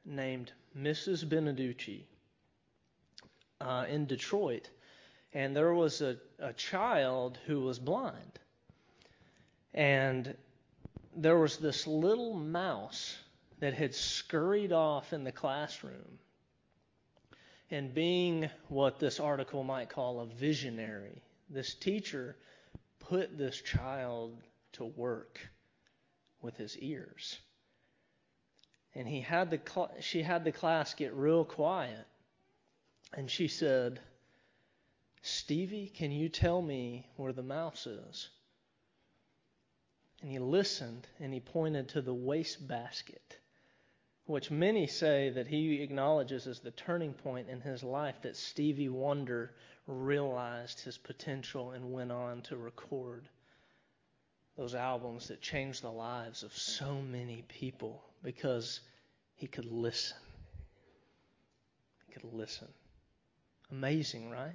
named Mrs. Beneducci in Detroit. And there was a child who was blind. And there was this little mouse that had scurried off in the classroom. And being what this article might call a visionary, this teacher put this child to work with his ears. And she had the class get real quiet. And she said, "Stevie, can you tell me where the mouse is?" And he listened, and he pointed to the wastebasket, which many say that he acknowledges as the turning point in his life, that Stevie Wonder realized his potential and went on to record those albums that changed the lives of so many people because he could listen. He could listen. Amazing, right?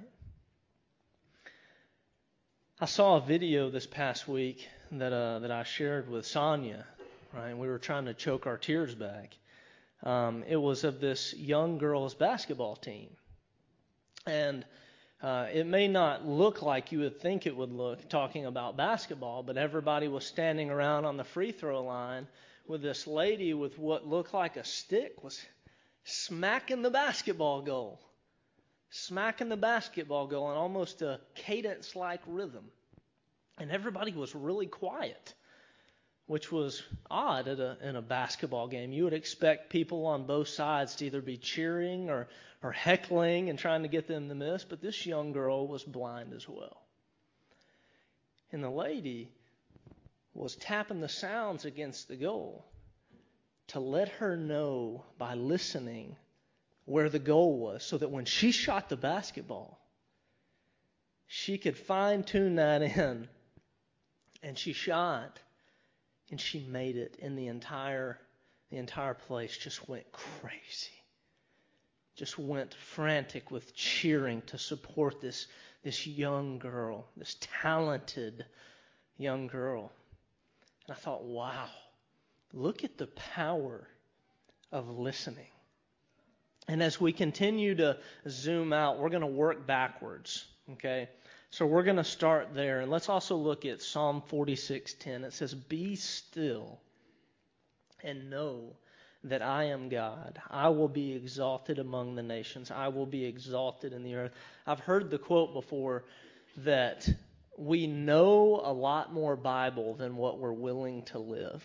I saw a video this past week that I shared with Sonia. Right, we were trying to choke our tears back. It was of this young girls' basketball team, and it may not look like you would think it would look talking about basketball, but everybody was standing around on the free throw line with this lady with what looked like a stick was smacking the basketball goal. Smacking the basketball goal in almost a cadence-like rhythm. And everybody was really quiet, which was odd in a basketball game. You would expect people on both sides to either be cheering or heckling and trying to get them to miss, but this young girl was blind as well. And the lady was tapping the sounds against the goal to let her know by listening where the goal was, so that when she shot the basketball, she could fine-tune that in. And she shot, and she made it, and the entire place just went crazy. Just went frantic with cheering to support this young girl, this talented young girl. And I thought, wow, look at the power of listening. And as we continue to zoom out, we're going to work backwards, okay? So we're going to start there. And let's also look at Psalm 46:10. It says, "Be still and know that I am God. I will be exalted among the nations. I will be exalted in the earth." I've heard the quote before that we know a lot more Bible than what we're willing to live.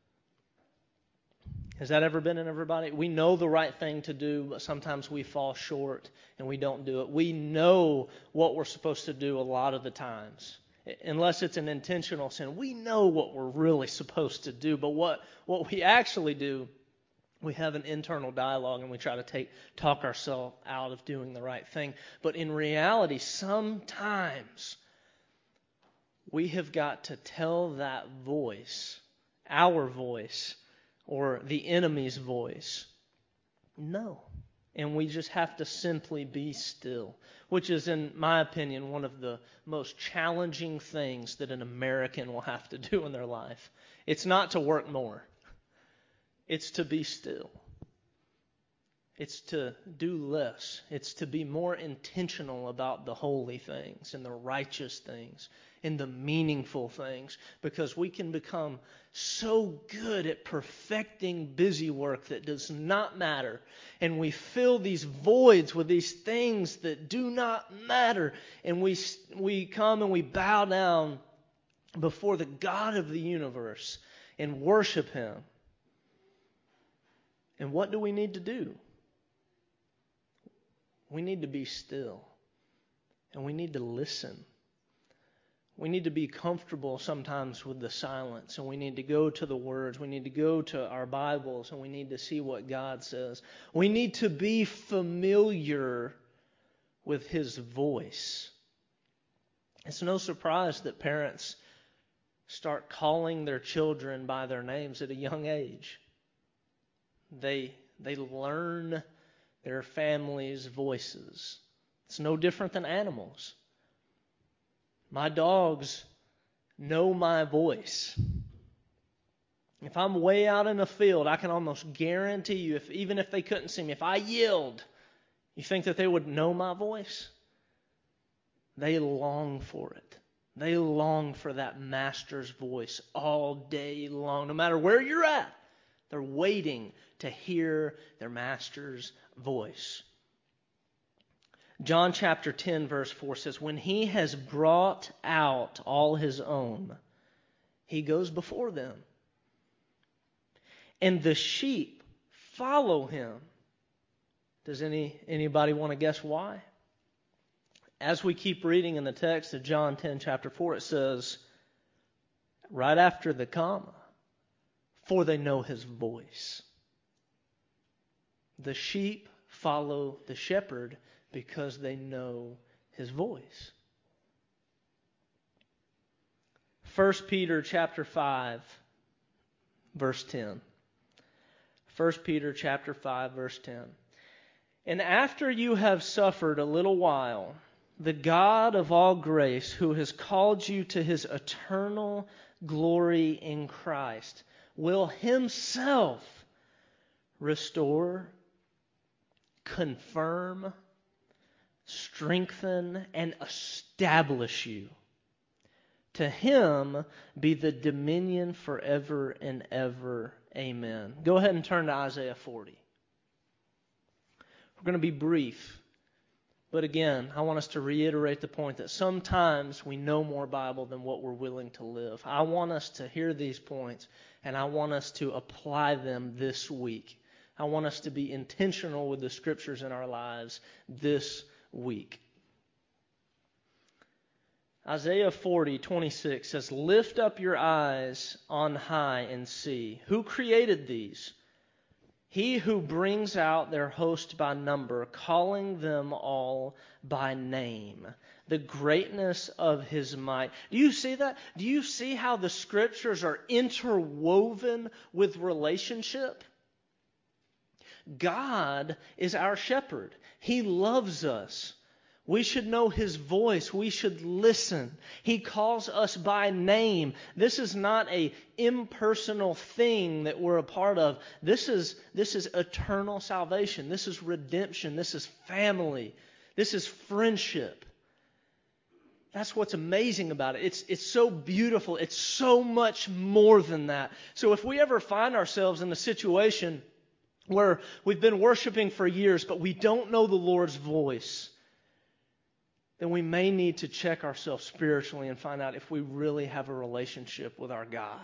Has that ever been in everybody? We know the right thing to do, but sometimes we fall short and we don't do it. We know what we're supposed to do a lot of the times. Unless it's an intentional sin, we know what we're really supposed to do. But what we actually do, we have an internal dialogue and we try to talk ourselves out of doing the right thing. But in reality, sometimes we have got to tell that voice, our voice, or the enemy's voice, no. And we just have to simply be still, which is, in my opinion, one of the most challenging things that an American will have to do in their life. It's not to work more. It's to be still. It's to do less. It's to be more intentional about the holy things and the righteous things and the meaningful things, because we can become so good at perfecting busy work that does not matter, and we fill these voids with these things that do not matter, and we come and we bow down before the God of the universe and worship Him. And what do we need to do? We need to be still, and we need to listen. We need to be comfortable sometimes with the silence, and we need to go to the words. We need to go to our Bibles, and we need to see what God says. We need to be familiar with His voice. It's no surprise that parents start calling their children by their names at a young age. They learn their family's voices. It's no different than animals. My dogs know my voice. If I'm way out in a field, I can almost guarantee you, even if they couldn't see me, if I yelled, you think that they would know my voice? They long for it. They long for that master's voice all day long. No matter where you're at, they're waiting to hear their master's voice. John chapter 10 verse 4 says, when he has brought out all his own, he goes before them. And the sheep follow him. Does anybody want to guess why? As we keep reading in the text of John 10 chapter 4, it says, right after the comma, for they know his voice. The sheep follow the shepherd because they know his voice. 1 Peter chapter 5, verse 10. 1 Peter chapter 5, verse 10. And after you have suffered a little while, the God of all grace, who has called you to his eternal glory in Christ, will himself restore, confirm, strengthen, and establish you. To him be the dominion forever and ever. Amen. Go ahead and turn to Isaiah 40. We're going to be brief. But again, I want us to reiterate the point that sometimes we know more Bible than what we're willing to live. I want us to hear these points, and I want us to apply them this week. I want us to be intentional with the Scriptures in our lives this week. Isaiah 40:26 says, lift up your eyes on high and see. Who created these? He who brings out their host by number, calling them all by name. The greatness of his might. Do you see that? Do you see how the Scriptures are interwoven with relationship? God is our shepherd. He loves us. We should know his voice. We should listen. He calls us by name. This is not an impersonal thing that we're a part of. This is eternal salvation. This is redemption. This is family. This is friendship. That's what's amazing about it. It's so beautiful. It's so much more than that. So if we ever find ourselves in a situation where we've been worshiping for years, but we don't know the Lord's voice, then we may need to check ourselves spiritually and find out if we really have a relationship with our God.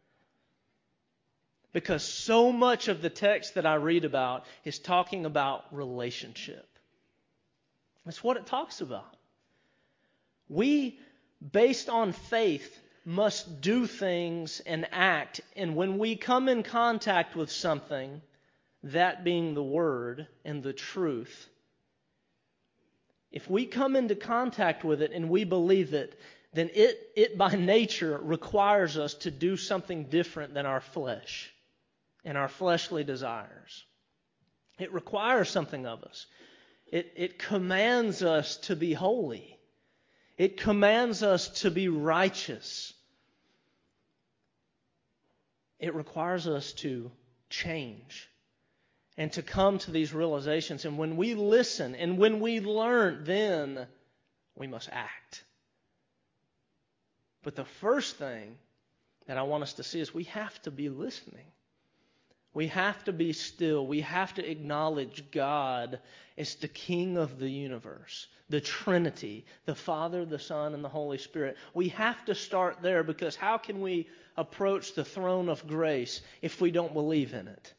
Because so much of the text that I read about is talking about relationship. That's what it talks about. We, based on faith, must do things and act. And when we come in contact with something, that being the Word and the truth, if we come into contact with it and we believe it, then it by nature requires us to do something different than our flesh and our fleshly desires. It requires something of us. It commands us to be holy. It commands us to be righteous. It requires us to change and to come to these realizations. And when we listen and when we learn, then we must act. But the first thing that I want us to see is we have to be listening. We have to be still. We have to acknowledge God as the King of the universe, the Trinity, the Father, the Son, and the Holy Spirit. We have to start there, because how can we approach the throne of grace if we don't believe in it?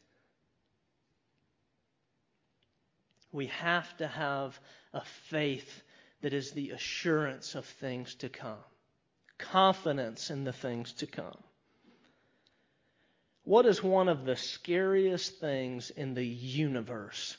We have to have a faith that is the assurance of things to come. Confidence in the things to come. What is one of the scariest things in the universe?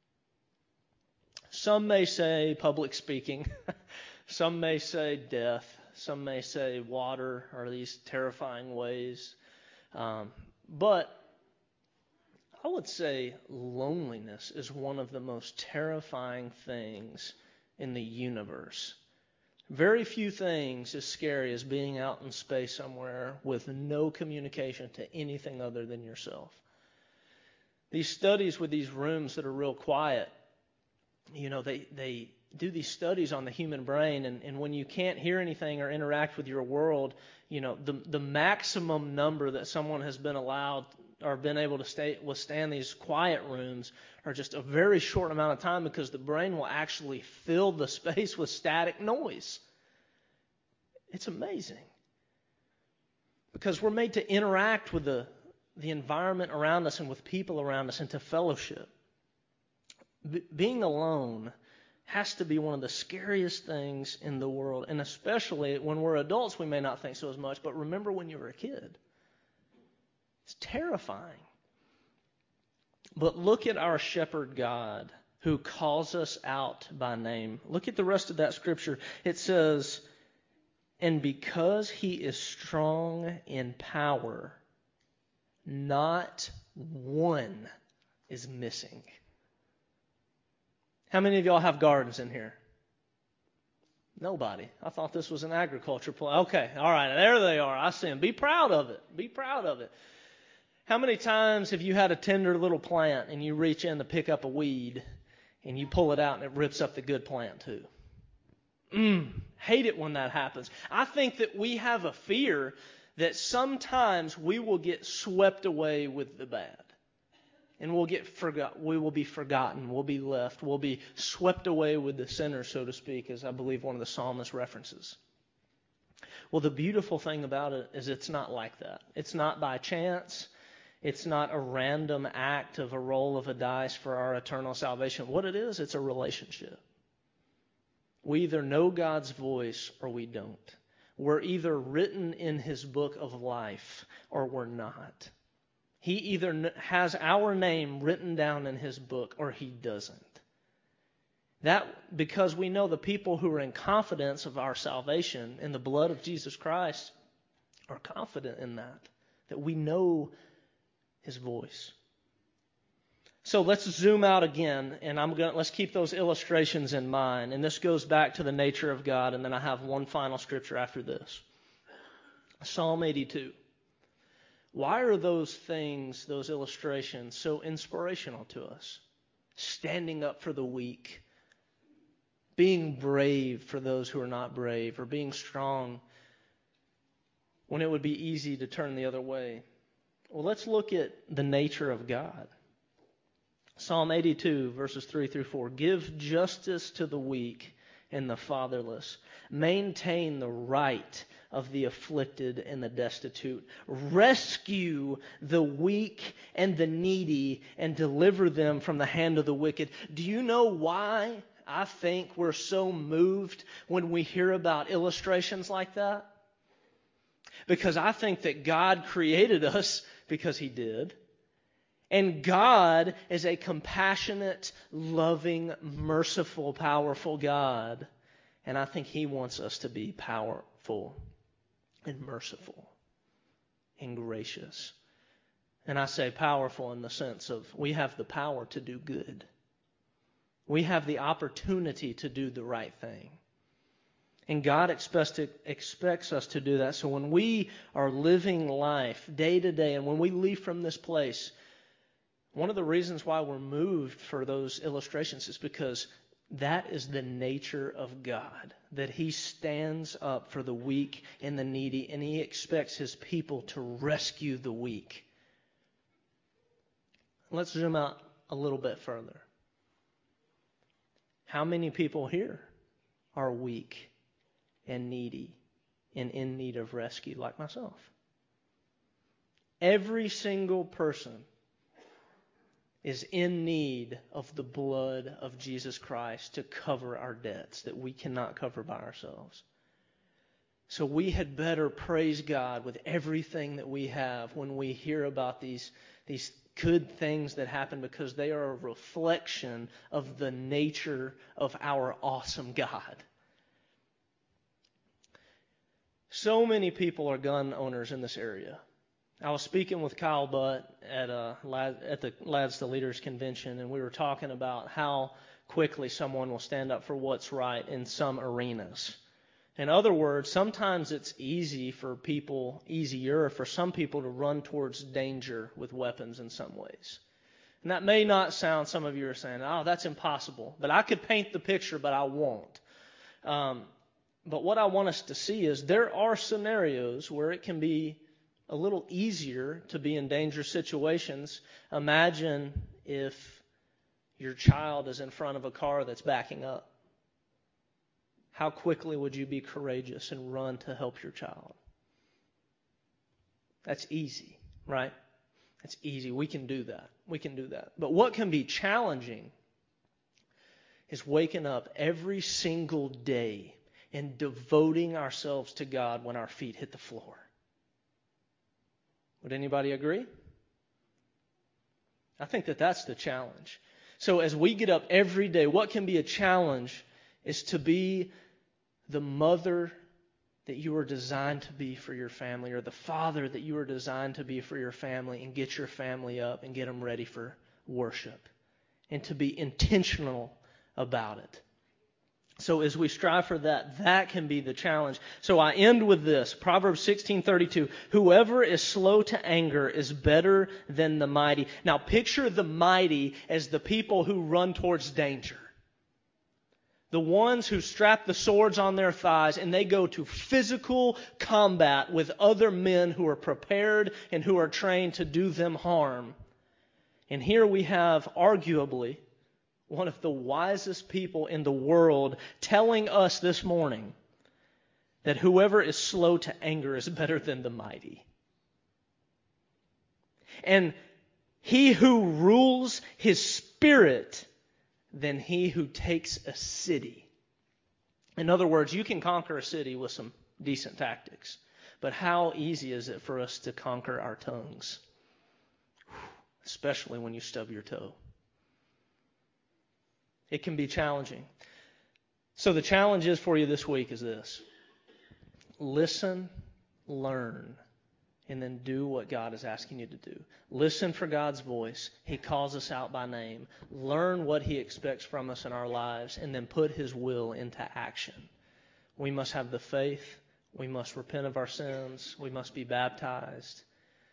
Some may say public speaking. Some may say death. Some may say water, or these terrifying ways. But I would say loneliness is one of the most terrifying things in the universe. Very few things as scary as being out in space somewhere with no communication to anything other than yourself. These studies with these rooms that are real quiet, they do these studies on the human brain, and when you can't hear anything or interact with your world, the maximum number that someone has been allowed or been able to withstand these quiet rooms are just a very short amount of time, because the brain will actually fill the space with static noise. It's amazing. Because we're made to interact with the environment around us and with people around us and to fellowship. Being alone has to be one of the scariest things in the world. And especially when we're adults, we may not think so as much, but remember when you were a kid. It's terrifying. But look at our shepherd God who calls us out by name. Look at the rest of that scripture. It says, and because he is strong in power, not one is missing. How many of y'all have gardens in here? Nobody. I thought this was an agriculture place. Okay, all right, there they are. I see them. Be proud of it. Be proud of it. How many times have you had a tender little plant and you reach in to pick up a weed and you pull it out and it rips up the good plant too? Hate it when that happens. I think that we have a fear that sometimes we will get swept away with the bad. And we will be forgotten, we'll be left, we'll be swept away with the sinner, so to speak, as I believe one of the psalmist references. Well, the beautiful thing about it is it's not like that. It's not by chance. It's not a random act of a roll of a dice for our eternal salvation. What it is, it's a relationship. We either know God's voice or we don't. We're either written in his book of life or we're not. He either has our name written down in his book or he doesn't. That because we know the people who are in confidence of our salvation in the blood of Jesus Christ are confident in that we know his voice. So let's zoom out again, and let's keep those illustrations in mind. And this goes back to the nature of God, and then I have one final scripture after this. Psalm 82. Why are those things, those illustrations, so inspirational to us? Standing up for the weak, being brave for those who are not brave, or being strong when it would be easy to turn the other way. Well, let's look at the nature of God. Psalm 82, verses 3 through 4. Give justice to the weak and the fatherless. Maintain the right of the afflicted and the destitute. Rescue the weak and the needy and deliver them from the hand of the wicked. Do you know why I think we're so moved when we hear about illustrations like that? Because I think that God created us because he did. And God is a compassionate, loving, merciful, powerful God. And I think he wants us to be powerful and merciful and gracious. And I say powerful in the sense of we have the power to do good. We have the opportunity to do the right thing. And God expects us to do that. So when we are living life day to day and when we leave from this place, one of the reasons why we're moved for those illustrations is because that is the nature of God, that he stands up for the weak and the needy, and he expects his people to rescue the weak. Let's zoom out a little bit further. How many people here are weak and needy and in need of rescue like myself? Every single person is in need of the blood of Jesus Christ to cover our debts that we cannot cover by ourselves. So we had better praise God with everything that we have when we hear about these good things that happen, because they are a reflection of the nature of our awesome God. So many people are gun owners in this area. I was speaking with Kyle Butt at the Lads to Leaders convention, and we were talking about how quickly someone will stand up for what's right in some arenas. In other words, sometimes it's easier for some people to run towards danger with weapons in some ways. And that may not sound, some of you are saying, oh, that's impossible. But I could paint the picture, but I won't. But what I want us to see is there are scenarios where it can be a little easier to be in dangerous situations. Imagine if your child is in front of a car that's backing up. How quickly would you be courageous and run to help your child? That's easy, right? That's easy. We can do that. But what can be challenging is waking up every single day and devoting ourselves to God when our feet hit the floor. Would anybody agree? I think that's the challenge. So as we get up every day, what can be a challenge is to be the mother that you were designed to be for your family, or the father that you were designed to be for your family, and get your family up and get them ready for worship, and to be intentional about it. So as we strive for that can be the challenge. So I end with this, Proverbs 16:32. Whoever is slow to anger is better than the mighty. Now picture the mighty as the people who run towards danger. The ones who strap the swords on their thighs and they go to physical combat with other men who are prepared and who are trained to do them harm. And here we have arguably one of the wisest people in the world telling us this morning that whoever is slow to anger is better than the mighty. And he who rules his spirit than he who takes a city. In other words, you can conquer a city with some decent tactics. But how easy is it for us to conquer our tongues? Especially when you stub your toe. It can be challenging. So the challenge is for you this week is this. Listen, learn, and then do what God is asking you to do. Listen for God's voice. He calls us out by name. Learn what He expects from us in our lives, and then put His will into action. We must have the faith. We must repent of our sins. We must be baptized.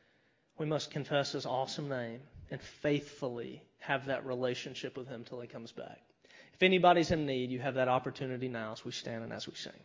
We must confess His awesome name and faithfully have that relationship with Him till He comes back. If anybody's in need, you have that opportunity now as we stand and as we sing.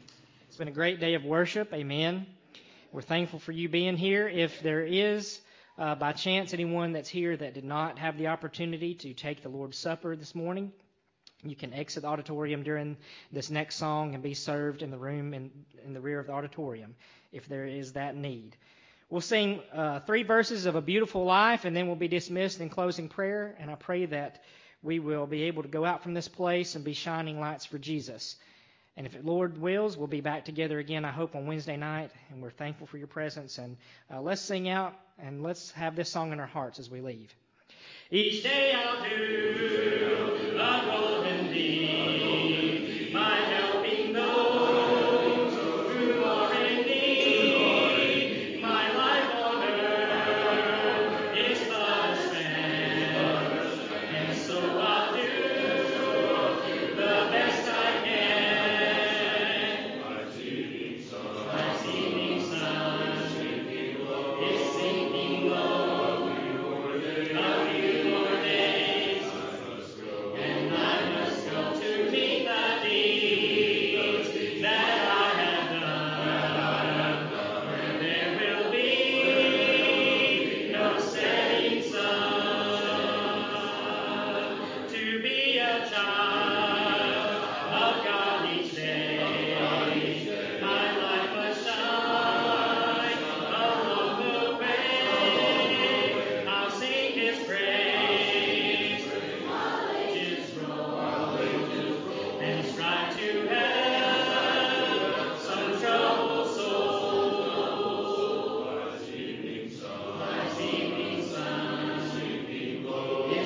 It's been a great day of worship. Amen. We're thankful for you being here. If there is by chance, anyone that's here that did not have the opportunity to take the Lord's Supper this morning, you can exit the auditorium during this next song and be served in the room in the rear of the auditorium if there is that need. We'll sing 3 verses of A Beautiful Life, and then we'll be dismissed in closing prayer. And I pray that we will be able to go out from this place and be shining lights for Jesus. And if the Lord wills, we'll be back together again, I hope, on Wednesday night. And we're thankful for your presence. And let's sing out, and let's have this song in our hearts as we leave. Each day I'll do a golden deed, by helping those who are in need. My life on earth is but a span, and so I'll do the best I can. My evening sun is sinking low. A few more days, and I must go to meet the deeds that I have done. Where there will be no setting sun. To be a child of God each day, my life must shine along the way. I'll sing His praise, His roll, and strive to help some troubled soul. My evening sun is sinking low. A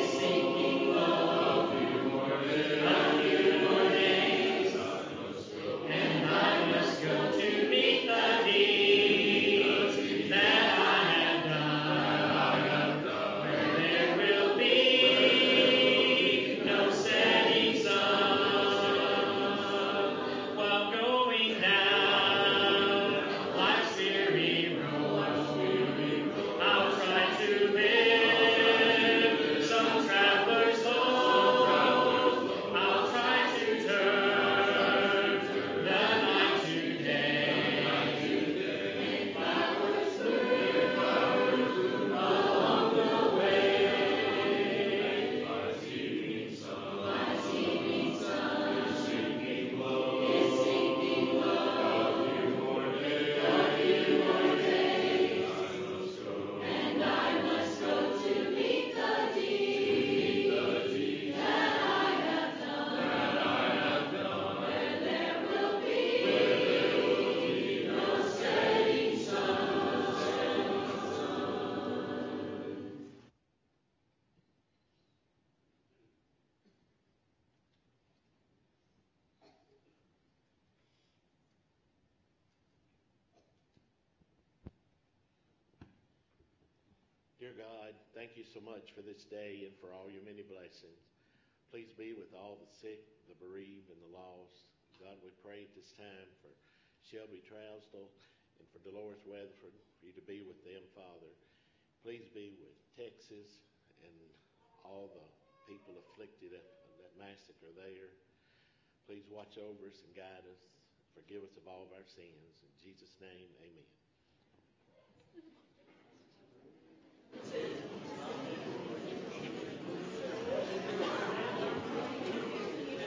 few more days, and I must go to meet the deeds that I have done. Where there will be no setting sun. While going down life's weary road, I'll try to live some traveler's load. I'll try to turn the night to day. Along the way, my evening sun is sinking low. A few more days, and I must go to meet the deeds that I have done. Where there will be no setting sun. Dear God, thank you so much for this day and for all your many blessings. Please be with all the sick, the bereaved, and the lost. God, we pray at this time for Shelby Trousdale and for Dolores Weatherford, for you to be with them, Father. Please be with Texas and all the people afflicted of that massacre there. Please watch over us and guide us. Forgive us of all of our sins. In Jesus' name, amen.